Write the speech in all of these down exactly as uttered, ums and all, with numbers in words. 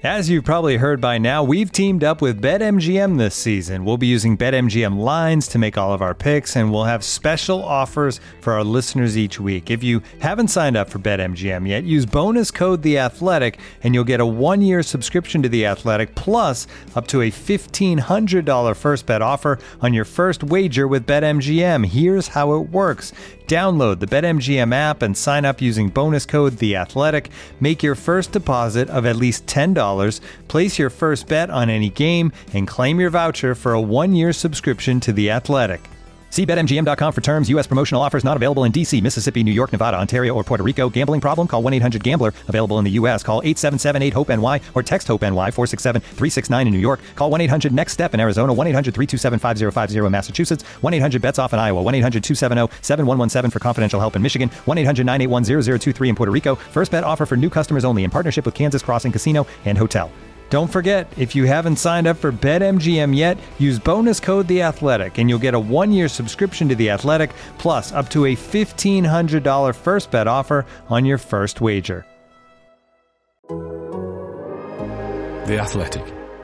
As you've probably heard by now, we've teamed up with BetMGM this season. We'll be using BetMGM lines to make all of our picks, and we'll have special offers for our listeners each week. If you haven't signed up for BetMGM yet, use bonus code The Athletic, and you'll get a one-year subscription to The Athletic, plus up to a fifteen hundred dollars first bet offer on your first wager with BetMGM. Here's how it works. Download the BetMGM app and sign up using bonus code The Athletic. Make your first deposit of at least ten dollars, place your first bet on any game, and claim your voucher for a one-year subscription to The Athletic. See Bet M G M dot com for terms. U S promotional offers not available in D C, Mississippi, New York, Nevada, Ontario, or Puerto Rico. Gambling problem? Call one eight hundred gambler. Available in the U S. Call eight seven seven eight hope N Y or text HOPE-NY four six seven three six nine in New York. Call one eight hundred next step in Arizona. one eight hundred three two seven five zero five zero in Massachusetts. one eight hundred bets off in Iowa. one eight hundred two seven zero seven one one seven for confidential help in Michigan. one eight hundred nine eight one zero zero two three in Puerto Rico. First bet offer for new customers only in partnership with Kansas Crossing Casino and Hotel. Don't forget, if you haven't signed up for BetMGM yet, use bonus code The Athletic, and you'll get a one-year subscription to The Athletic, plus up to a fifteen hundred dollars first bet offer on your first wager. The Athletic.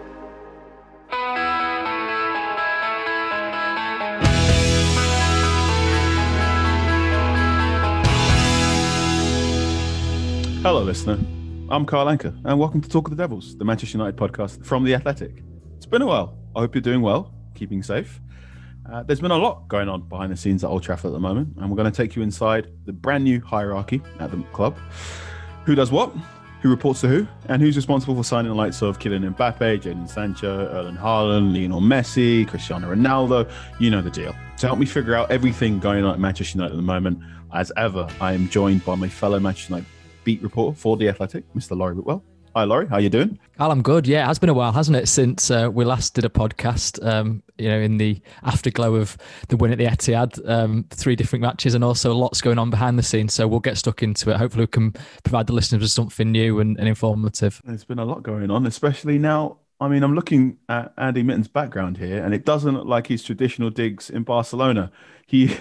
Hello, listener. I'm Carl Anker, and welcome to Talk of the Devils, the Manchester United podcast from The Athletic. It's been a while. I hope you're doing well, keeping safe. Uh, there's been a lot going on behind the scenes at Old Trafford at the moment, and we're going to take you inside the brand new hierarchy at the club. Who does what, who reports to who, and who's responsible for signing the likes of Kylian Mbappe, Jadon Sancho, Erling Haaland, Lionel Messi, Cristiano Ronaldo. You know the deal. To help me figure out everything going on at Manchester United at the moment, as ever, I am joined by my fellow Manchester United beat reporter for The Athletic, Mister Laurie Whitwell. Hi, Laurie. How you doing? Carl, I'm good. Yeah, it has been a while, hasn't it, since uh, we last did a podcast, um, you know, in the afterglow of the win at the Etihad, um, three different matches, and also lots going on behind the scenes. So we'll get stuck into it. Hopefully we can provide the listeners with something new and, and informative. There's been a lot going on, especially now. I mean, I'm looking at Andy Mitten's background here, and it doesn't look like his traditional digs in Barcelona. He,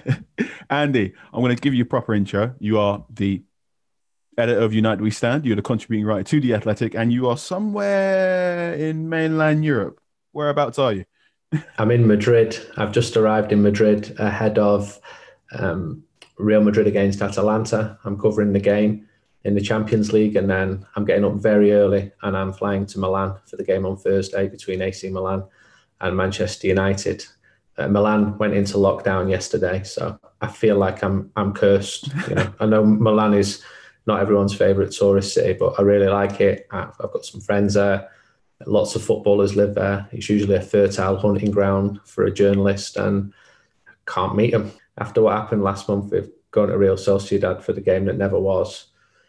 Andy, I'm going to give you a proper intro. You are the editor of United We Stand. You're the contributing writer to The Athletic, and you are somewhere in mainland Europe. Whereabouts are you? I'm in Madrid. I've just arrived in Madrid ahead of um, Real Madrid against Atalanta. I'm covering the game in the Champions League, and then I'm getting up very early and I'm flying to Milan for the game on Thursday between A C Milan and Manchester United. Uh, Milan went into lockdown yesterday, so I feel like I'm I'm cursed. You know, I know Milan is not everyone's favourite tourist city, but I really like it. I've, I've got some friends there. Lots of footballers live there. It's usually a fertile hunting ground for a journalist, and I can't meet them. After what happened last month with going to Real Sociedad for the game that never was,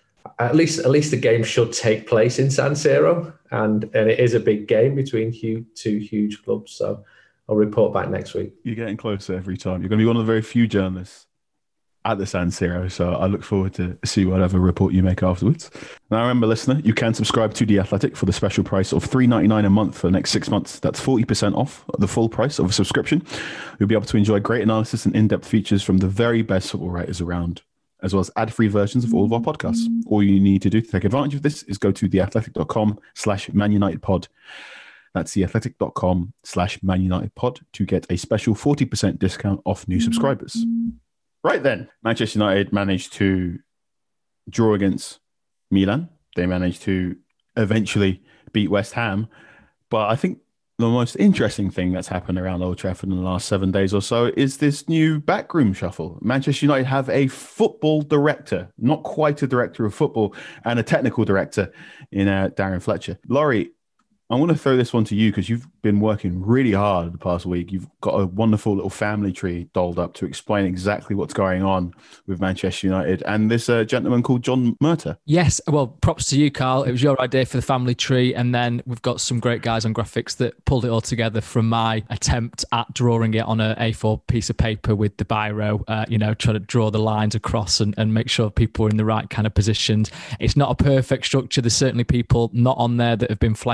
at least at least the game should take place in San Siro, and, and it is a big game between huge, two huge clubs. So I'll report back next week. You're getting closer every time. You're going to be one of the very few journalists at the San Siro, so I look forward to see whatever report you make afterwards. Now, remember, listener, you can subscribe to The Athletic for the special price of three dollars and ninety-nine cents a month for the next six months. That's forty percent off the full price of a subscription. You'll be able to enjoy great analysis and in-depth features from the very best football writers around, as well as ad-free versions of all of our podcasts. All you need to do to take advantage of this is go to theathletic.com slash Man United Pod. That's theathletic.com slash Man United Pod to get a special forty percent discount off new subscribers. Right then, Manchester United managed to draw against Milan. They managed to eventually beat West Ham. But I think the most interesting thing that's happened around Old Trafford in the last seven days or so is this new backroom shuffle. Manchester United have a football director, not quite a director of football, and a technical director in uh, Darren Fletcher. Laurie, I want to throw this one to you because you've been working really hard the past week. You've got a wonderful little family tree dolled up to explain exactly what's going on with Manchester United and this uh, gentleman called John Murtough. Yes, well, props to you, Carl. It was your idea for the family tree, and then we've got some great guys on graphics that pulled it all together from my attempt at drawing it on an A four piece of paper with the biro, uh, you know, trying to draw the lines across and, and make sure people are in the right kind of positions. It's not a perfect structure. There's certainly people not on there that have been flagged to me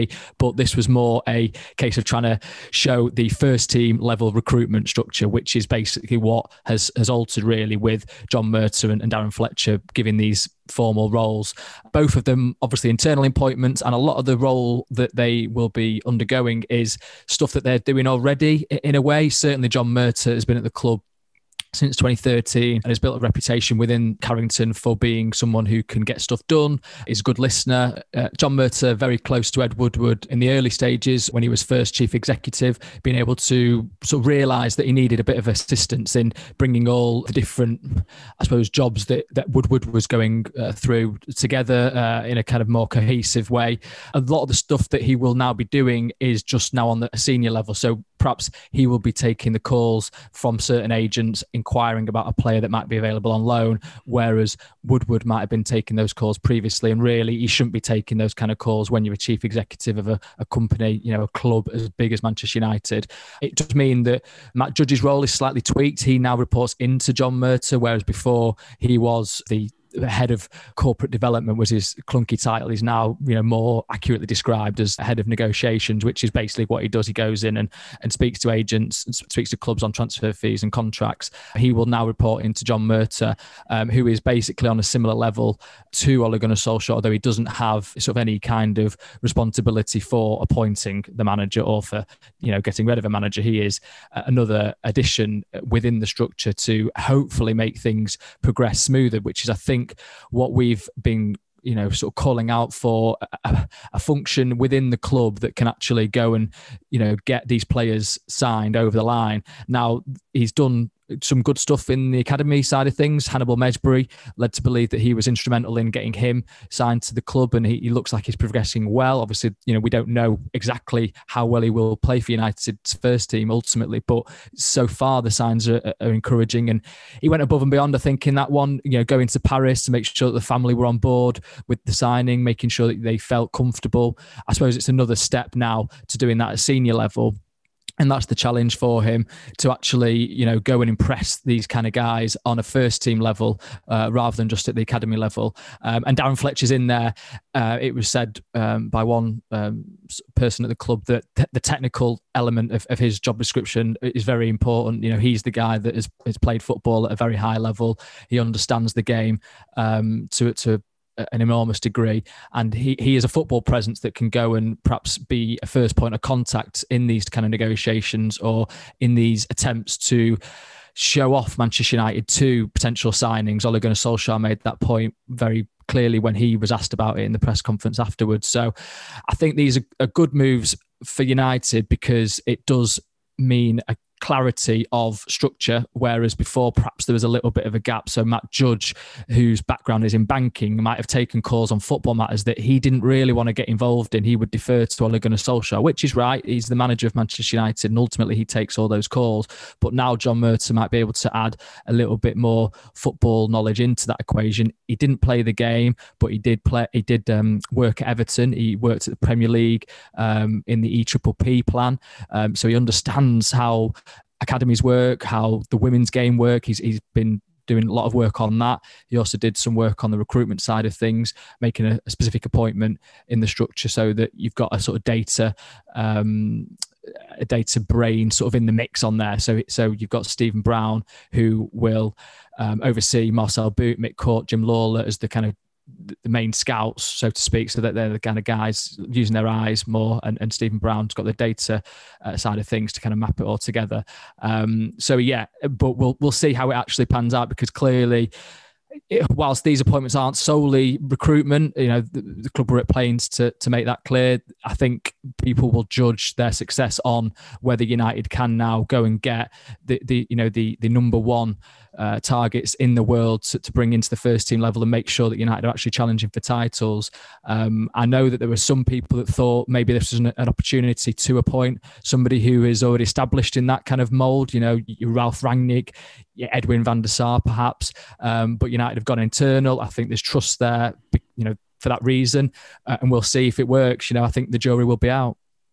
already, but this was more a case of trying to show the first team level recruitment structure, which is basically what has, has altered really with John Murtough and, and Darren Fletcher giving these formal roles. Both of them obviously internal appointments, and a lot of the role that they will be undergoing is stuff that they're doing already in a way. Certainly John Murtough has been at the club since twenty thirteen and has built a reputation within Carrington for being someone who can get stuff done, is a good listener. Uh, John Murtough, very close to Ed Woodward in the early stages when he was first chief executive, being able to sort of realise that he needed a bit of assistance in bringing all the different, I suppose, jobs that, that Woodward was going uh, through together uh, in a kind of more cohesive way. A lot of the stuff that he will now be doing is just now on the senior level. So perhaps he will be taking the calls from certain agents inquiring about a player that might be available on loan, whereas Woodward might have been taking those calls previously. And really, you shouldn't be taking those kind of calls when you're a chief executive of a, a company, you know, a club as big as Manchester United. It does mean that Matt Judge's role is slightly tweaked. He now reports into John Murtough, whereas before he was the head of corporate development, was his clunky title. He's now, you know, more accurately described as head of negotiations, which is basically what he does. He goes in and, and speaks to agents and speaks to clubs on transfer fees and contracts. He will now report into John Murtough, um, who is basically on a similar level to Ole Gunnar Solskjaer, although he doesn't have sort of any kind of responsibility for appointing the manager or for, you know, getting rid of a manager. He is another addition within the structure to hopefully make things progress smoother, which is, I think, what we've been, you know, sort of calling out for, a, a function within the club that can actually go and, you know, get these players signed over the line. Now, he's done some good stuff in the academy side of things. Hannibal Mesbury led to believe that he was instrumental in getting him signed to the club, and he, he looks like he's progressing well. Obviously, you know, we don't know exactly how well he will play for United's first team ultimately, but so far the signs are, are encouraging. And he went above and beyond, I think, in that one, you know, going to Paris to make sure that the family were on board with the signing, making sure that they felt comfortable. I suppose it's another step now to doing that at senior level. And that's the challenge for him, to actually, you know, go and impress these kind of guys on a first team level uh, rather than just at the academy level. Um, and Darren Fletcher's in there. Uh, it was said um, by one um, person at the club that t- the technical element of, of his job description is very important. You know, he's the guy that has, has played football at a very high level. He understands the game um, to to. an enormous degree, and he, he is a football presence that can go and perhaps be a first point of contact in these kind of negotiations or in these attempts to show off Manchester United to potential signings. Ole Gunnar Solskjaer made that point very clearly when he was asked about it in the press conference afterwards. So I think these are, are good moves for United because it does mean a clarity of structure, whereas before perhaps there was a little bit of a gap. So Matt Judge, whose background is in banking, might have taken calls on football matters that he didn't really want to get involved in. He would defer to Ole Gunnar Solskjaer, which is right. He's the manager of Manchester United and ultimately he takes all those calls. But now John Murtough might be able to add a little bit more football knowledge into that equation. He didn't play the game, but he did play. He did um, work at Everton. He worked at the Premier League um, in the E P P P plan. Um, so he understands how academies work, how the women's game work. He's he's been doing a lot of work on that. He also did some work on the recruitment side of things, making a, a specific appointment in the structure so that you've got a sort of data um, a data brain sort of in the mix on there. So so you've got Stephen Brown, who will um, oversee Marcel Boot, Mick Court, Jim Lawler as the kind of the main scouts, so to speak, so that they're the kind of guys using their eyes more, and, and Stephen Brown's got the data uh, side of things to kind of map it all together. Um, so yeah, but we'll we'll see how it actually pans out, because clearly, it, whilst these appointments aren't solely recruitment, you know, the, the club were at pains to to make that clear. I think people will judge their success on whether United can now go and get the the you know the the number one Uh, targets in the world to, to bring into the first team level and make sure that United are actually challenging for titles. Um, I know that there were some people that thought maybe this was an, an opportunity to appoint somebody who is already established in that kind of mould, you know, Ralph Rangnick, Edwin van der Sar perhaps, um, but United have gone internal. I think there's trust there, you know, for that reason, uh, and we'll see if it works. You know, I think the jury will be out.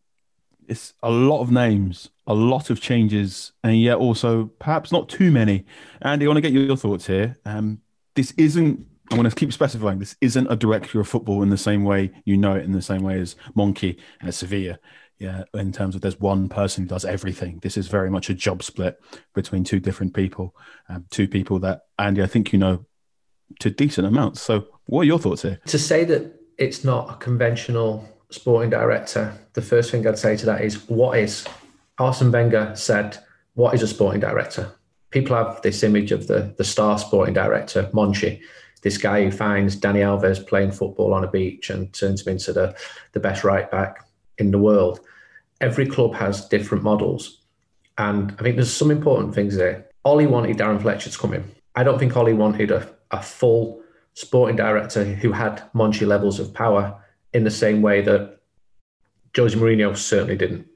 It's a lot of names, a lot of changes, and yet also perhaps not too many. Andy, I want to get your thoughts here. Um, this isn't I'm going to keep specifying this isn't a director of football in the same way you know it, in the same way as Monchi and Sevilla. Yeah, in terms of there's one person who does everything. This is very much a job split between two different people, um, two people that, Andy, I think you know to decent amounts. So what are your thoughts here? To say that it's not a conventional sporting director, the first thing I'd say to that is, what is? Arsene Wenger said, what is a sporting director? People have this image of the, the star sporting director, Monchi, this guy who finds Dani Alves playing football on a beach and turns him into the, the best right back in the world. Every club has different models. And I think there's some important things there. Ollie wanted Darren Fletcher to come in. I don't think Ollie wanted a, a full sporting director who had Monchi levels of power in the same way that Jose Mourinho certainly didn't.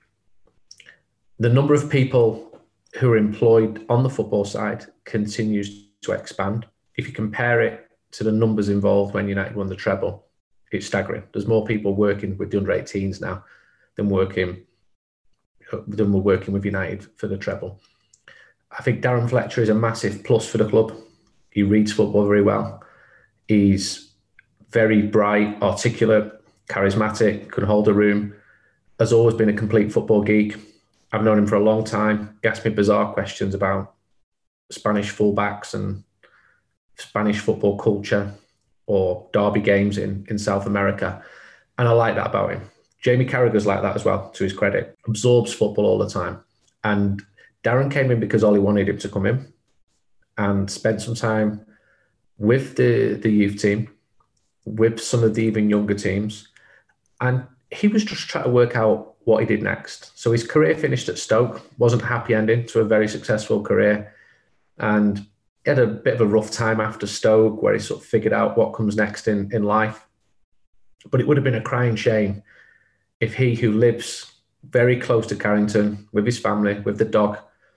The number of people who are employed on the football side continues to expand. If you compare it to the numbers involved when United won the treble, it's staggering. There's more people working with the under eighteens now than working than were working with United for the treble. I think Darren Fletcher is a massive plus for the club. He reads football very well. He's very bright, articulate, charismatic, can hold a room, has always been a complete football geek. I've known him for a long time. He asks me bizarre questions about Spanish fullbacks and Spanish football culture or derby games in, in South America. And I like that about him. Jamie Carragher's like that as well, to his credit. Absorbs football all the time. And Darren came in because Ollie wanted him to come in and spent some time with the, the youth team, with some of the even younger teams. And he was just trying to work out what he did next. So his career finished at Stoke, wasn't a happy ending to a very successful career. And he had a bit of a rough time after Stoke where he sort of figured out what comes next in, in life. But it would have been a crying shame if he, who lives very close to Carrington with his family, with the dog,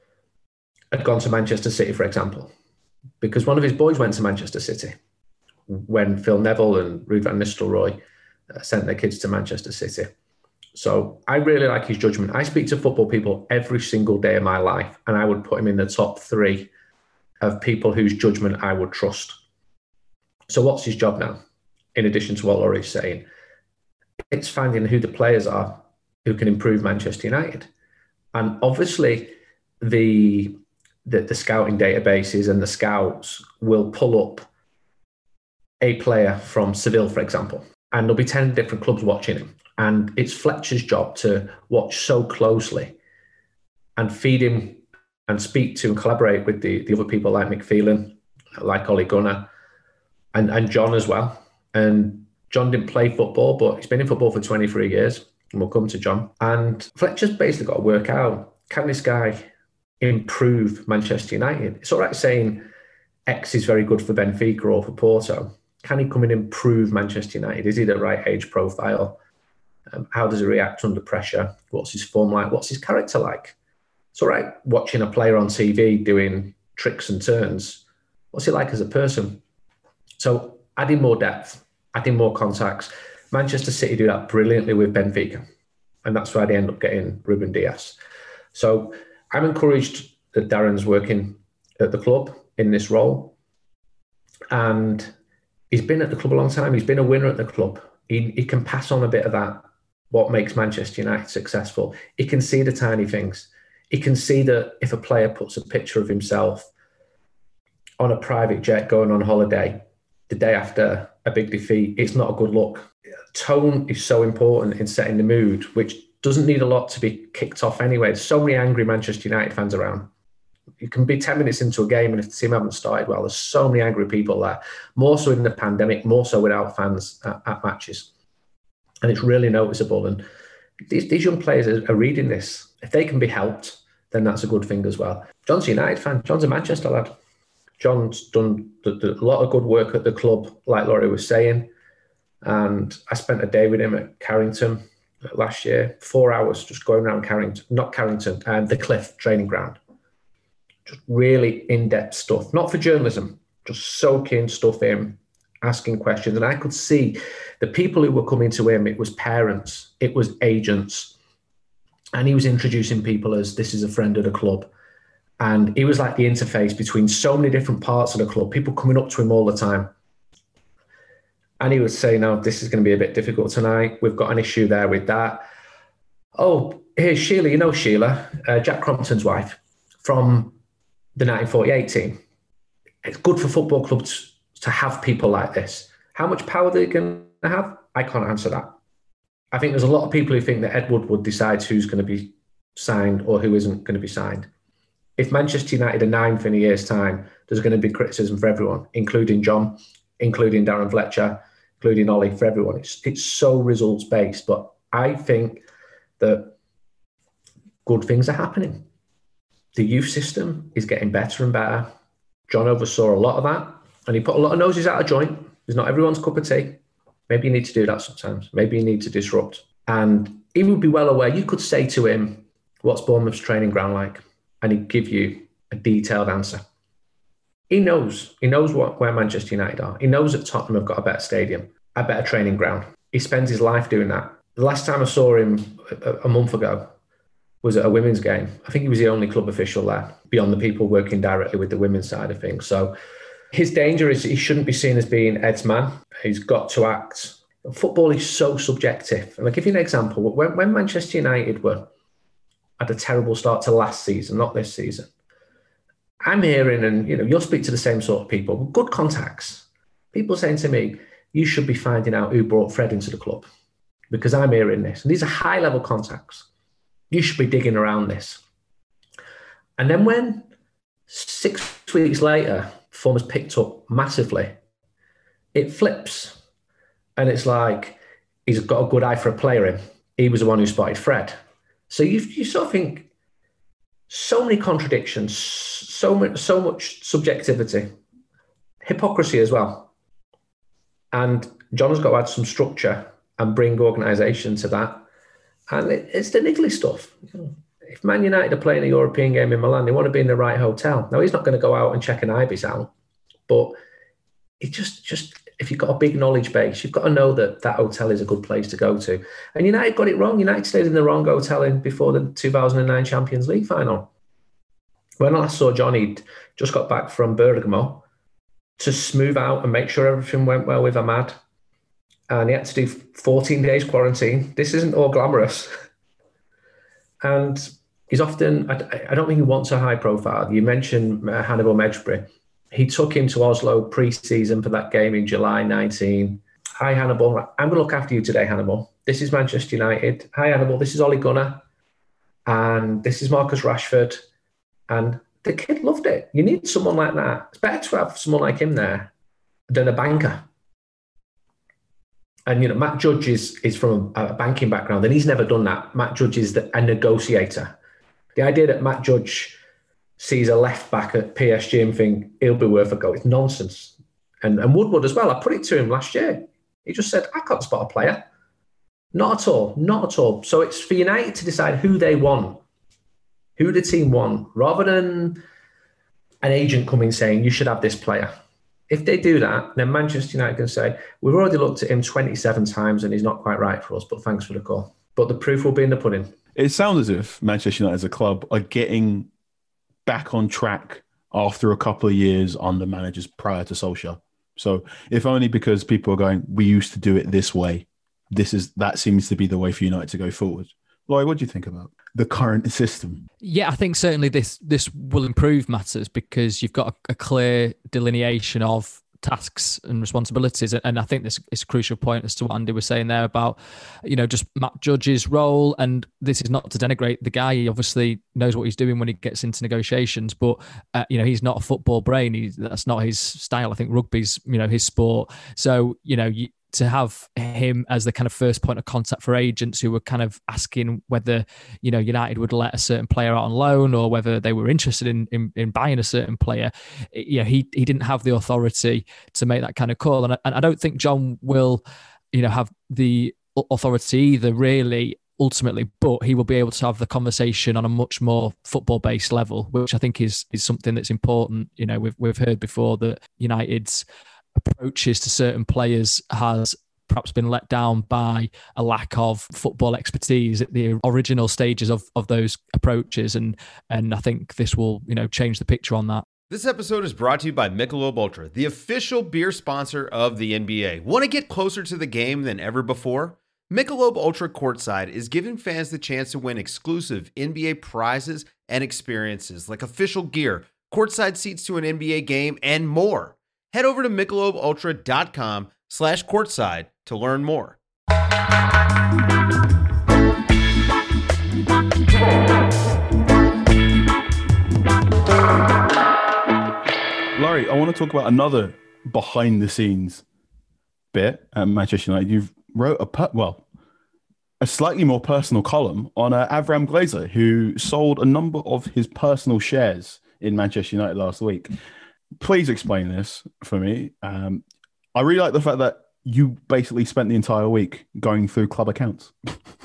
had gone to Manchester City, for example. Because one of his boys went to Manchester City when Phil Neville and Ruud van Nistelrooy uh, sent their kids to Manchester City. So I really like his judgment. I speak to football people every single day of my life, and I would put him in the top three of people whose judgment I would trust. So what's his job now? In addition to what Laurie's saying, it's finding who the players are who can improve Manchester United. And obviously the, the, the scouting databases and the scouts will pull up a player from Seville, for example, and there'll be ten different clubs watching him. And it's Fletcher's job to watch so closely and feed him and speak to and collaborate with the, the other people like Mick Phelan, like Ole Gunnar, and, and John as well. And John didn't play football, but he's been in football for twenty-three years, and we'll come to John. And Fletcher's basically got to work out, can this guy improve Manchester United? It's all right saying X is very good for Benfica or for Porto. Can he come and improve Manchester United? Is he the right age profile? Um, how does he react under pressure? What's his form like? What's his character like? It's all right watching a player on T V doing tricks and turns. What's he like as a person? So adding more depth, adding more contacts. Manchester City do that brilliantly with Benfica. And that's why they end up getting Ruben Dias. So I'm encouraged that Darren's working at the club in this role. And he's been at the club a long time. He's been a winner at the club. He, he can pass on a bit of that, what makes Manchester United successful. He can see the tiny things. He can see that if a player puts a picture of himself on a private jet going on holiday the day after a big defeat, it's not a good look. Tone is so important in setting the mood, which doesn't need a lot to be kicked off anyway. There's so many angry Manchester United fans around. You can be ten minutes into a game and if the team haven't started well, there's so many angry people there. More so in the pandemic, more so without fans at, at matches. And it's really noticeable. And these, these young players are, are reading this. If they can be helped, then that's a good thing as well. John's a United fan. John's a Manchester lad. John's done the, the, a lot of good work at the club, like Laurie was saying. And I spent a day with him at Carrington last year, four hours just going around Carrington, not Carrington, and the Cliff training ground. Just really in-depth stuff, not for journalism, just soaking stuff in, asking questions. And I could see the people who were coming to him, it was parents, it was agents. And he was introducing people as this is a friend of the club. And he was like the interface between so many different parts of the club, people coming up to him all the time, And he would say, no, this is going to be a bit difficult tonight. We've got an issue there with that. Oh, here's Sheila. You know Sheila, uh, Jack Crompton's wife from the nineteen forty-eight team. It's good for football clubs to have people like this. How much power they're going to have, I can't answer that. I think there's a lot of people who think that Ed Woodward decides who's going to be signed or who isn't going to be signed. If Manchester United are ninth in a year's time, there's going to be criticism for everyone, including John, including Darren Fletcher, including Ollie, for everyone. It's, it's so results-based. But I think that good things are happening. The youth system is getting better and better. John oversaw a lot of that, and he put a lot of noses out of joint. It's not everyone's cup of tea. Maybe you need to do that sometimes. Maybe you need to disrupt. And he would be well aware. You could say to him, what's Bournemouth's training ground like? And he'd give you a detailed answer. He knows. He knows what, where Manchester United are. He knows that Tottenham have got a better stadium, a better training ground. He spends his life doing that. The last time I saw him a, a month ago was at a women's game. I think he was the only club official there, beyond the people working directly with the women's side of things. So his danger is he shouldn't be seen as being Ed's man. He's got to act. Football is so subjective. And I'll give you an example. When, when Manchester United were had a terrible start to last season, not this season, I'm hearing, and you know, you'll speak to the same sort of people, good contacts. People saying to me, you should be finding out who brought Fred into the club, because I'm hearing this. And these are high-level contacts. You should be digging around this. And then when six weeks later, form has picked up massively, it flips. And it's like, he's got a good eye for a player in. He was the one who spotted Fred. So you you sort of think, so many contradictions, so much, so much subjectivity, hypocrisy as well. And John has got to add some structure and bring organisation to that. And it, it's the niggly stuff. If Man United are playing a European game in Milan, they want to be in the right hotel. Now, he's not going to go out and check an Ibis out, but it just, just if you've got a big knowledge base, you've got to know that that hotel is a good place to go to. And United got it wrong. United stayed in the wrong hotel in before the two thousand nine Champions League final. When I last saw John, he'd just got back from Bergamo to smooth out and make sure everything went well with Ahmad. And he had to do fourteen days quarantine. This isn't all glamorous. And he's often, I, I don't think he wants a high profile. You mentioned uh, Hannibal Mejbri. He took him to Oslo pre-season for that game in July nineteenth. Hi, Hannibal. I'm going to look after you today, Hannibal. This is Manchester United. Hi, Hannibal. This is Ole Gunnar. And this is Marcus Rashford. And the kid loved it. You need someone like that. It's better to have someone like him there than a banker. And, you know, Matt Judge is, is from a, a banking background, and he's never done that. Matt Judge is the, a negotiator. The idea that Matt Judge sees a left back at P S G and think he'll be worth a go, it's nonsense. And, and Woodward as well, I put it to him last year. He just said, I can't spot a player. Not at all, not at all. So it's for United to decide who they want, who the team want, rather than an agent coming saying, you should have this player. If they do that, then Manchester United can say, we've already looked at him twenty-seven times and he's not quite right for us, but thanks for the call. But the proof will be in the pudding. It sounds as if Manchester United as a club are getting back on track after a couple of years under managers prior to Solskjaer. So if only because people are going, we used to do it this way. This is that seems to be the way for United to go forward. Lloyd, what do you think about the current system? Yeah, I think certainly this this will improve matters because you've got a, a clear delineation of tasks and responsibilities. And I think this is a crucial point as to what Andy was saying there about, you know, just Matt Judge's role. And this is not to denigrate the guy. He obviously knows what he's doing when he gets into negotiations, but, uh, you know, he's not a football brain. He, that's not his style. I think rugby's, you know, his sport. So, you know, you, to have him as the kind of first point of contact for agents who were kind of asking whether, you know, United would let a certain player out on loan or whether they were interested in in, in buying a certain player, you know, he he didn't have the authority to make that kind of call. And I, and I don't think John will, you know, have the authority either, really, ultimately, but he will be able to have the conversation on a much more football-based level, which I think is is something that's important. You know, we've we've heard before that United's approaches to certain players has perhaps been let down by a lack of football expertise at the original stages of, of those approaches. And and I think this will, you know, change the picture on that. This episode is brought to you by Michelob Ultra, the official beer sponsor of the N B A. Want to get closer to the game than ever before? Michelob Ultra Courtside is giving fans the chance to win exclusive N B A prizes and experiences like official gear, courtside seats to an N B A game, and more. Head over to michelobultra.com slash courtside to learn more. Laurie, I want to talk about another behind the scenes bit at Manchester United. You've wrote a per- well, a slightly more personal column on uh, Avram Glazer, who sold a number of his personal shares in Manchester United last week. Please explain this for me. Um, I really like the fact that you basically spent the entire week going through club accounts.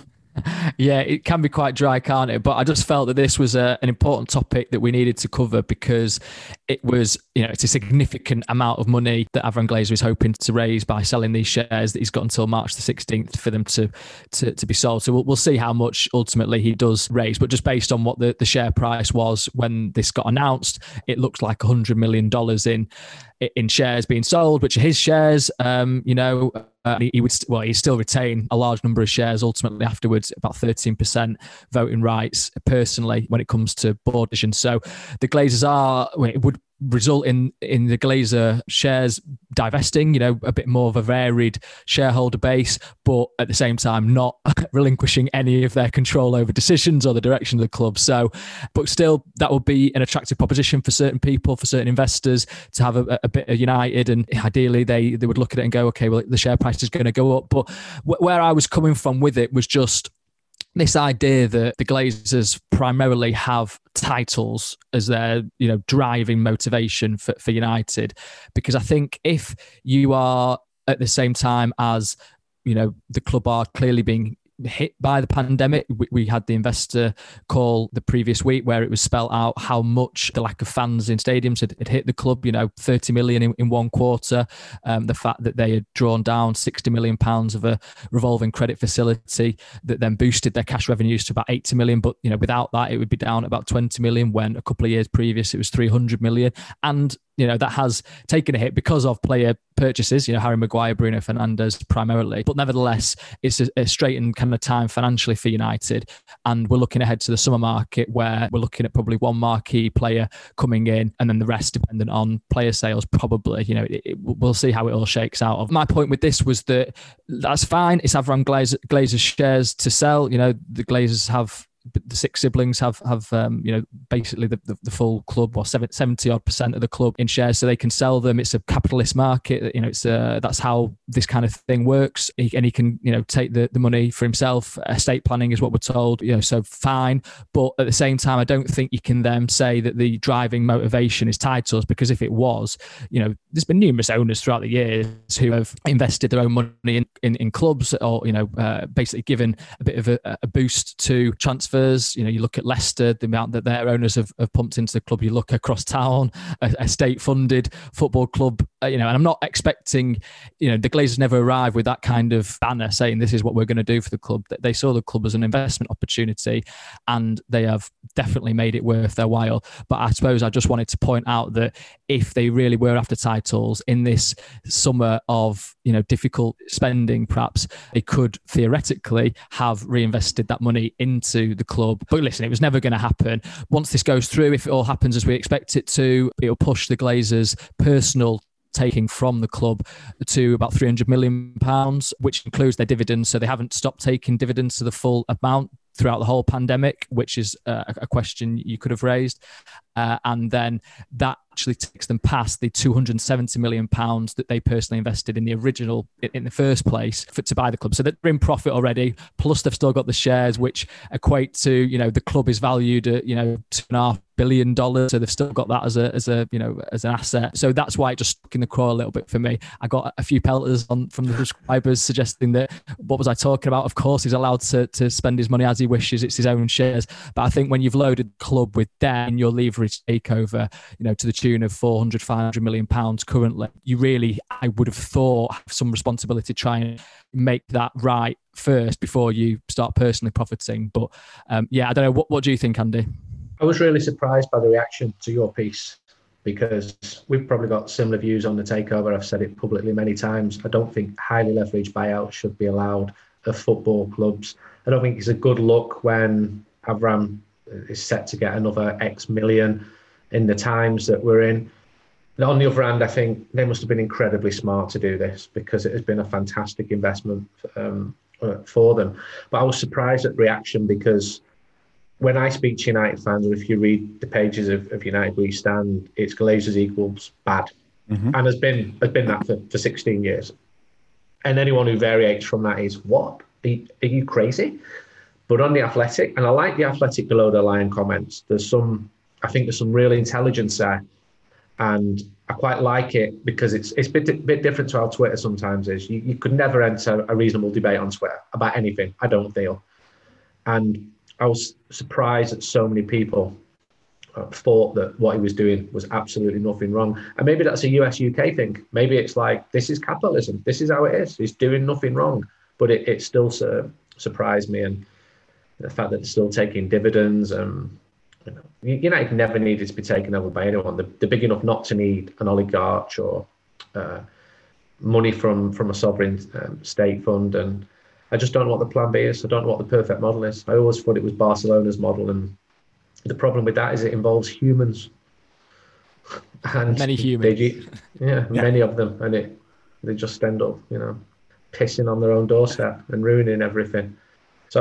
Yeah, it can be quite dry, can't it? But I just felt that this was a, an important topic that we needed to cover because it was, you know, it's a significant amount of money that Avram Glazer is hoping to raise by selling these shares that he's got until March the sixteenth for them to to, to be sold. So we'll, we'll see how much ultimately he does raise. But just based on what the, the share price was when this got announced, it looks like one hundred million dollars in in shares being sold, which are his shares. Um, you know, uh, he, he would well, he still retain a large number of shares ultimately afterwards, about thirteen percent voting rights personally when it comes to board decisions. So the Glazers are, well, it would result in in the Glazer shares divesting, you know, a bit more of a varied shareholder base, but at the same time not relinquishing any of their control over decisions or the direction of the club. So, but still, that would be an attractive proposition for certain people, for certain investors to have a, a bit of United, and ideally they they would look at it and go, okay, well, the share price is going to go up. But w- where I was coming from with it was just this idea that the Glazers primarily have titles as their, you know, driving motivation for, for United. Because I think if you are at the same time as, you know, the club are clearly being hit by the pandemic. We, we had the investor call the previous week where it was spelled out how much the lack of fans in stadiums had, had hit the club, you know, thirty million in, in one quarter. Um, the fact that they had drawn down sixty million pounds of a revolving credit facility that then boosted their cash revenues to about eighty million. But, you know, without that, it would be down about twenty million when a couple of years previous, it was three hundred million. And, you know, that has taken a hit because of player purchases, you know, Harry Maguire, Bruno Fernandes primarily. But nevertheless, it's a, a straightened kind of time financially for United. And we're looking ahead to the summer market where we're looking at probably one marquee player coming in and then the rest dependent on player sales, probably. You know, it, it, we'll see how it all shakes out. My point with this was that that's fine. It's Avram Glazer, Glazer's shares to sell. You know, the Glazers have the six siblings have have um, you know, basically the, the, the full club, or seventy odd percent of the club in shares, so they can sell them. It's a capitalist market, you know. It's uh, that's how this kind of thing works. He, and he can, you know, take the, the money for himself. Estate planning is what we're told, you know. So fine, but at the same time, I don't think you can then say that the driving motivation is titles, because if it was, you know, there's been numerous owners throughout the years who have invested their own money in in, in clubs, or, you know, uh, basically given a bit of a, a boost to transfer. You know, you look at Leicester, the amount that their owners have, have pumped into the club. You look across town, a, a state-funded football club. Uh, you know, and I'm not expecting, you know, the Glazers never arrived with that kind of banner saying this is what we're going to do for the club. They saw the club as an investment opportunity, and they have definitely made it worth their while. But I suppose I just wanted to point out that if they really were after titles in this summer of, you know, difficult spending, perhaps they could theoretically have reinvested that money into the club. But listen, it was never going to happen. Once this goes through, if it all happens as we expect it to, it'll push the Glazers' personal taking from the club to about three hundred million pounds, which includes their dividends. So they haven't stopped taking dividends to the full amount throughout the whole pandemic, which is uh, a question you could have raised. Uh, and then that actually takes them past the two hundred seventy million pounds that they personally invested in the original, in the first place, for, to buy the club. So they're in profit already, plus they've still got the shares, which equate to, you know, the club is valued at, you know, two and a half billion dollars. So they've still got that as a, as a, you know, as an asset. So that's why it just stuck in the craw a little bit for me. I got a few pelters on from the subscribers suggesting that, what was I talking about? Of course, he's allowed to, to spend his money as he wishes. It's his own shares. But I think when you've loaded the club with debt and your leverage takeover, you know, to the tune of four hundred, five hundred million pounds currently, you really, I would have thought, have some responsibility to try and make that right first before you start personally profiting. But um, yeah, I don't know. What, what do you think, Andy? I was really surprised by the reaction to your piece, because we've probably got similar views on the takeover. I've said it publicly many times. I don't think highly leveraged buyouts should be allowed at football clubs. I don't think it's a good look when Avram is set to get another X million in the times that we're in. And on the other hand, I think they must have been incredibly smart to do this, because it has been a fantastic investment um, for them. But I was surprised at reaction, because when I speak to United fans, or if you read the pages of, of United We Stand, it's Glazers equals bad. Mm-hmm. And has been has been that for, for sixteen years. And anyone who variates from that is, what? Are you, are you crazy? But on The Athletic, and I like The Athletic below the line comments, there's some, I think there's some real intelligence there. And I quite like it, because it's it's a bit, bit different to how Twitter sometimes is. You, you could never enter a reasonable debate on Twitter about anything, I don't feel. And I was surprised that so many people uh, thought that what he was doing was absolutely nothing wrong. And maybe that's a U S U K thing. Maybe it's like, this is capitalism. This is how it is. He's doing nothing wrong. But it, it still uh, surprised me. And the fact that they're still taking dividends. Um, you know, United never needed to be taken over by anyone. They're, they're big enough not to need an oligarch or uh, money from, from a sovereign um, state fund. And I just don't know what the plan B is. I don't know what the perfect model is. I always thought it was Barcelona's model, and the problem with that is it involves humans. And many humans. They, yeah, yeah, many of them, and it they just end up, you know, pissing on their own doorstep and ruining everything. So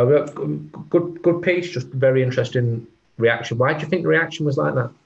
good, good piece. Just very interesting reaction. Why do you think the reaction was like that?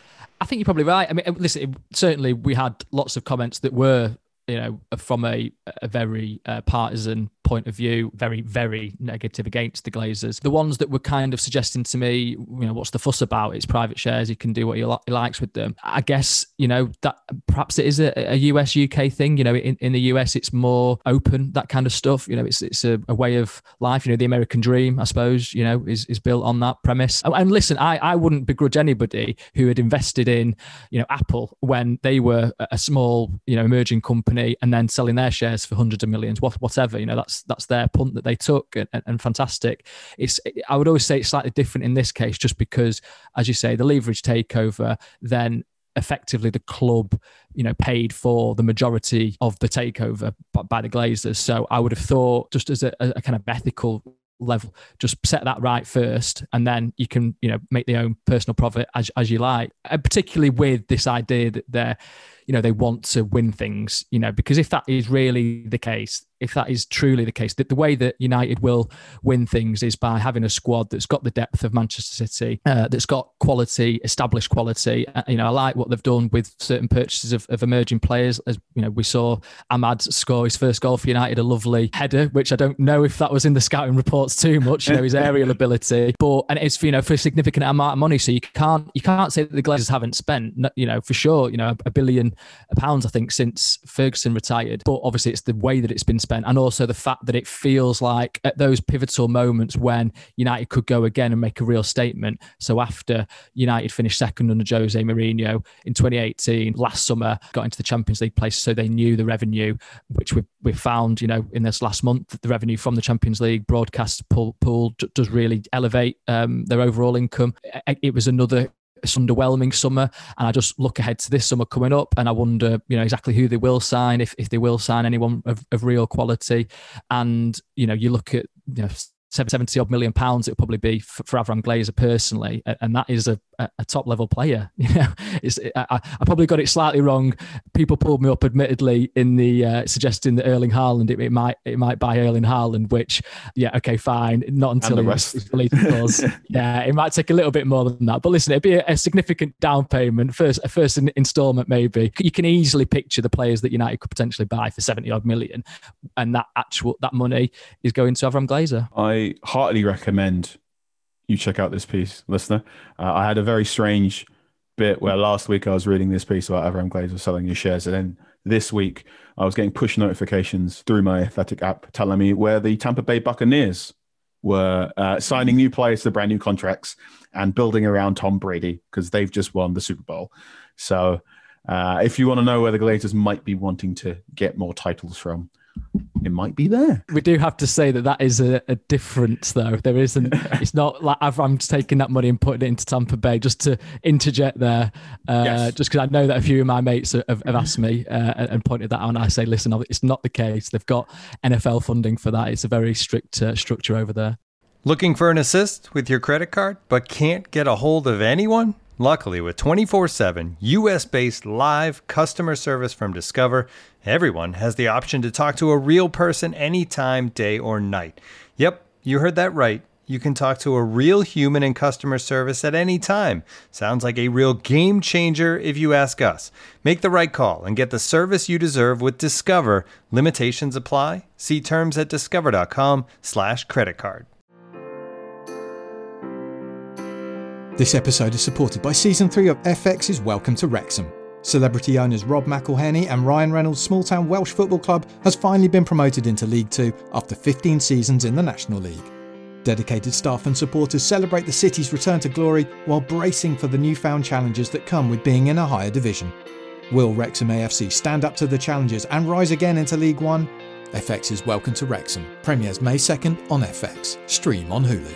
I think you're probably right. I mean, listen, certainly we had lots of comments that were, you know, from a, a very uh, partisan point of view, very, very negative against the Glazers. The ones that were kind of suggesting to me, you know, what's the fuss about? It's private shares. He can do what he, li- he likes with them. I guess, you know, that perhaps it is a, a U S U K thing. You know, in, in the U S, it's more open, that kind of stuff. You know, it's it's a, a way of life. You know, the American dream, I suppose, you know, is, is built on that premise. And, and listen, I, I wouldn't begrudge anybody who had invested in, you know, Apple when they were a small, you know, emerging company and then selling their shares for hundreds of millions, whatever. You know, that's that's their punt that they took, and, and fantastic. It's I would always say it's slightly different in this case, just because, as you say, the leverage takeover, then effectively the club, you know, paid for the majority of the takeover by, by the Glazers. So I would have thought, just as a, a kind of ethical level, just set that right first, and then you can, you know, make the own personal profit as as you like. And particularly with this idea that they're, you know, they want to win things, you know, because if that is really the case, if that is truly the case, that the way that United will win things is by having a squad that's got the depth of Manchester City, uh, that's got quality, established quality. Uh, you know, I like what they've done with certain purchases of, of emerging players. As you know, we saw Ahmad score his first goal for United, a lovely header, which I don't know if that was in the scouting reports too much. You know, his aerial ability, but and it's, you know, for a significant amount of money. So you can't you can't say that the Glazers haven't spent, you know, for sure, you know, a billion pounds, I think, since Ferguson retired. But obviously, it's the way that it's been spent, and also the fact that it feels like at those pivotal moments when United could go again and make a real statement. So after United finished second under Jose Mourinho in twenty eighteen, last summer got into the Champions League place, so they knew the revenue, which we've, we've found, you know, in this last month, the revenue from the Champions League broadcast pool, pool does really elevate um, their overall income. It was another underwhelming summer, and I just look ahead to this summer coming up, and I wonder, you know, exactly who they will sign, if if they will sign anyone of, of real quality. And you know, you look at, you know, seventy odd million pounds it would probably be for, for Avram Glazer personally, and that is a, a top level player. You know, it's, I, I probably got it slightly wrong. People pulled me up, admittedly, in the uh, suggesting that Erling Haaland it, it might it might buy Erling Haaland, which yeah, okay, fine, not until and the rest. Yeah, it might take a little bit more than that. But listen, it'd be a, a significant down payment, first a first instalment maybe. You can easily picture the players that United could potentially buy for seventy odd million, and that actual that money is going to Avram Glazer. I heartily recommend you check out this piece, listener. Uh, I had a very strange bit where last week I was reading this piece about Avram Glazer selling his shares, and then this week I was getting push notifications through my Athletic app telling me where the Tampa Bay Buccaneers were uh, signing new players to brand new contracts and building around Tom Brady because they've just won the Super Bowl. So uh, if you want to know where the Glazers might be wanting to get more titles from, it might be there. We do have to say that that is a, a difference, though. There isn't. It's not like I've, I'm taking that money and putting it into Tampa Bay just to interject there. Uh, yes. Just because I know that a few of my mates have, have asked me uh, and pointed that out, and I say, listen, it's not the case. They've got N F L funding for that. It's a very strict uh, structure over there. Looking for an assist with your credit card, but can't get a hold of anyone? Luckily, with twenty-four seven U S-based live customer service from Discover, everyone has the option to talk to a real person anytime, day or night. Yep, you heard that right. You can talk to a real human in customer service at any time. Sounds like a real game changer if you ask us. Make the right call and get the service you deserve with Discover. Limitations apply. See terms at discover.com slash credit card. This episode is supported by Season three of F X's Welcome to Wrexham. Celebrity owners Rob McElhenney and Ryan Reynolds' small-town Welsh football club has finally been promoted into League Two after fifteen seasons in the National League. Dedicated staff and supporters celebrate the city's return to glory while bracing for the newfound challenges that come with being in a higher division. Will Wrexham A F C stand up to the challenges and rise again into League One? F X's Welcome to Wrexham premieres May second on F X. Stream on Hulu.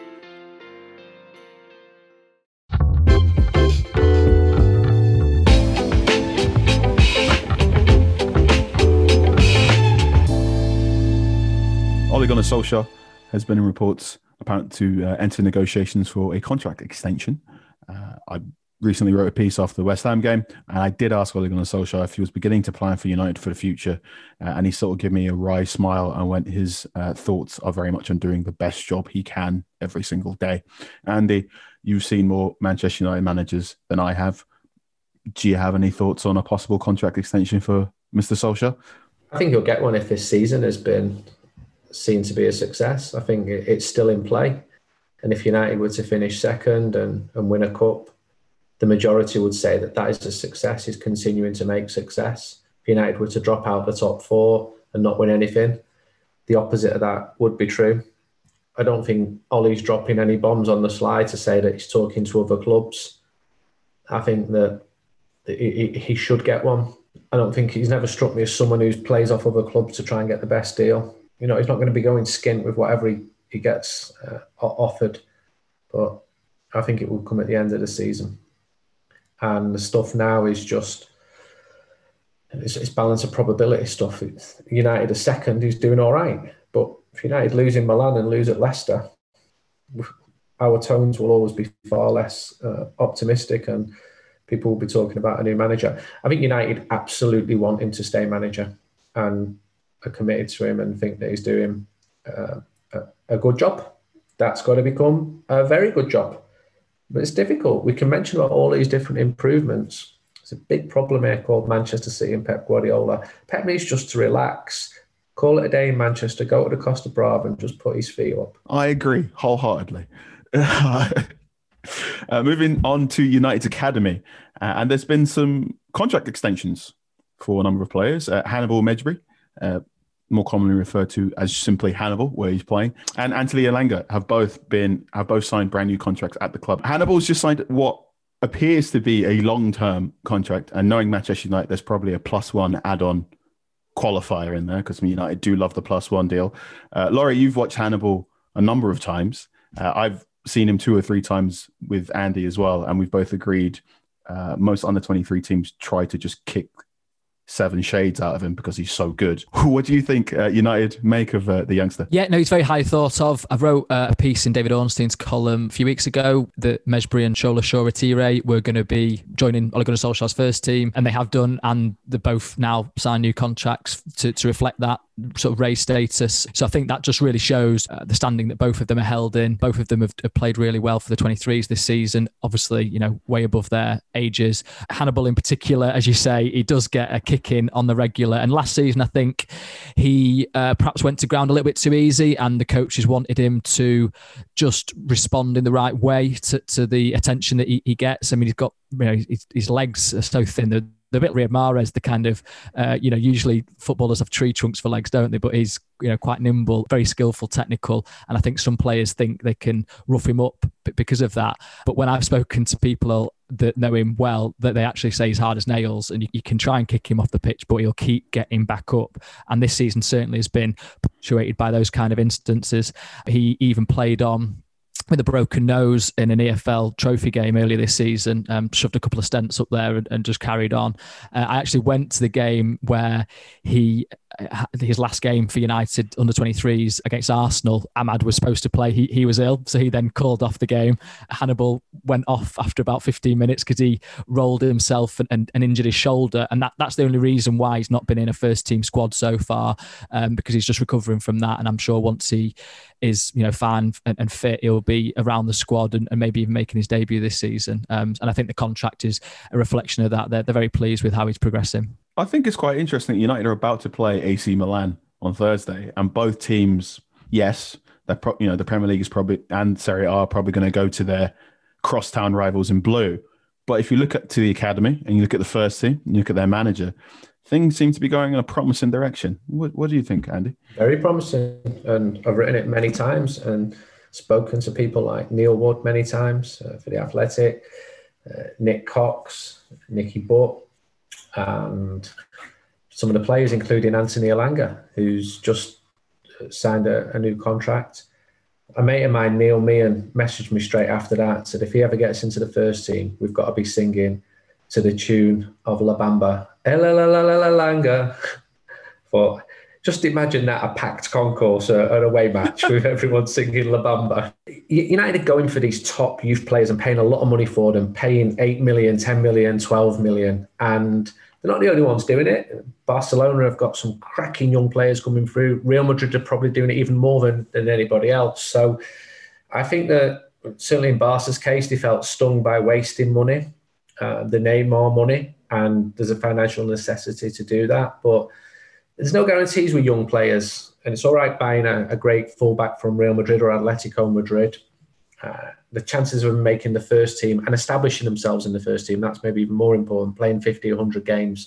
Ole Gunnar Solskjaer has been in reports apparent to uh, enter negotiations for a contract extension. Uh, I recently wrote a piece after the West Ham game, and I did ask Ole Gunnar Solskjaer if he was beginning to plan for United for the future, uh, and he sort of gave me a wry smile and went, his uh, thoughts are very much on doing the best job he can every single day. Andy, you've seen more Manchester United managers than I have. Do you have any thoughts on a possible contract extension for Mister Solskjaer? I think he'll get one if this season has been seen to be a success. I think it's still in play. And if United were to finish second and, and win a cup, the majority would say that that is a success, is continuing to make success. If United were to drop out the top four and not win anything, the opposite of that would be true. I don't think Ollie's dropping any bombs on the slide to say that he's talking to other clubs. I think that he, he should get one. I don't think he's never struck me as someone who plays off other clubs to try and get the best deal. You know, he's not going to be going skint with whatever he, he gets uh, offered. But I think it will come at the end of the season. And the stuff now is just, it's, it's balance of probability stuff. It's United a second who's doing all right. But if United lose in Milan and lose at Leicester, our tones will always be far less uh, optimistic, and people will be talking about a new manager. I think United absolutely want him to stay manager and are committed to him and think that he's doing uh, a, a good job. That's got to become a very good job. But it's difficult. We can mention about all these different improvements. It's a big problem here called Manchester City and Pep Guardiola. Pep needs just to relax, call it a day in Manchester, go to the Costa Brava and just put his feet up. I agree wholeheartedly. uh, moving on to United's Academy. Uh, and there's been some contract extensions for a number of players. Uh, Hannibal Mejbri, uh, more commonly referred to as simply Hannibal, where he's playing, and Anthony Elanga have both been have both signed brand new contracts at the club. Hannibal's just signed what appears to be a long-term contract, and knowing Manchester United, there's probably a plus one add-on qualifier in there because United do love the plus one deal. Uh, Laurie, you've watched Hannibal a number of times. Uh, I've seen him two or three times with Andy as well, and we've both agreed uh, most under twenty-three teams try to just kick seven shades out of him because he's so good. What do you think uh, United make of uh, the youngster? Yeah, no, he's very high thought of. I wrote uh, a piece in David Ornstein's column a few weeks ago that Mejbri and Shola Shoretire were going to be joining Ole Gunnar Solskjaer's first team, and they have done, and they're both now signed new contracts to, to reflect that sort of raised status. So I think that just really shows uh, the standing that both of them are held in. Both of them have, have played really well for the twenty-threes this season. Obviously, you know, way above their ages. Hannibal in particular, as you say, he does get a kick in on the regular. And last season, I think he uh, perhaps went to ground a little bit too easy, and the coaches wanted him to just respond in the right way to, to the attention that he, he gets. I mean, he's got, you know, his, his legs are so thin. They're, The bit Riyad Mahrez, the kind of, uh, you know, usually footballers have tree trunks for legs, don't they? But he's, you know, quite nimble, very skillful, technical. And I think some players think they can rough him up because of that. But when I've spoken to people that know him well, that they actually say he's hard as nails, and you, you can try and kick him off the pitch, but he'll keep getting back up. And this season certainly has been punctuated by those kind of instances. He even played on with a broken nose in an E F L trophy game earlier this season, um, shoved a couple of stents up there and, and just carried on. Uh, I actually went to the game where he, his last game for United under twenty-threes against Arsenal, Ahmad was supposed to play. He he was ill, so he then called off the game. Hannibal went off after about fifteen minutes because he rolled himself and, and, and injured his shoulder. And that, that's the only reason why he's not been in a first team squad so far, um, because he's just recovering from that. And I'm sure once he is, you know, fine and, and fit, he'll be around the squad and, and maybe even making his debut this season. Um, and I think the contract is a reflection of that. They're, they're very pleased with how he's progressing. I think it's quite interesting that United are about to play A C Milan on Thursday, and both teams, yes, they're pro- you know the Premier League is probably and Serie A are probably going to go to their crosstown rivals in blue. But if you look at to the academy and you look at the first team, and you look at their manager, things seem to be going in a promising direction. What, what do you think, Andy? Very promising, and I've written it many times and spoken to people like Neil Wood many times uh, for The Athletic, uh, Nick Cox, Nicky Butt, and some of the players, including Anthony Elanga, who's just signed a, a new contract. A mate of mine, Neil Meehan, messaged me straight after that, said if he ever gets into the first team, we've got to be singing to the tune of La Bamba, Elanga. But just imagine that, a packed concourse, uh, an away match with everyone singing La Bamba. United are going for these top youth players and paying a lot of money for them, paying eight million, ten million, twelve million. And they're not the only ones doing it. Barcelona have got some cracking young players coming through. Real Madrid are probably doing it even more than, than anybody else. So I think that certainly in Barca's case, they felt stung by wasting money, uh, the Neymar money, and there's a financial necessity to do that. But there's no guarantees with young players, and it's all right buying a, a great fullback from Real Madrid or Atletico Madrid. Uh, the chances of them making the first team and establishing themselves in the first team, that's maybe even more important, playing fifty, one hundred games,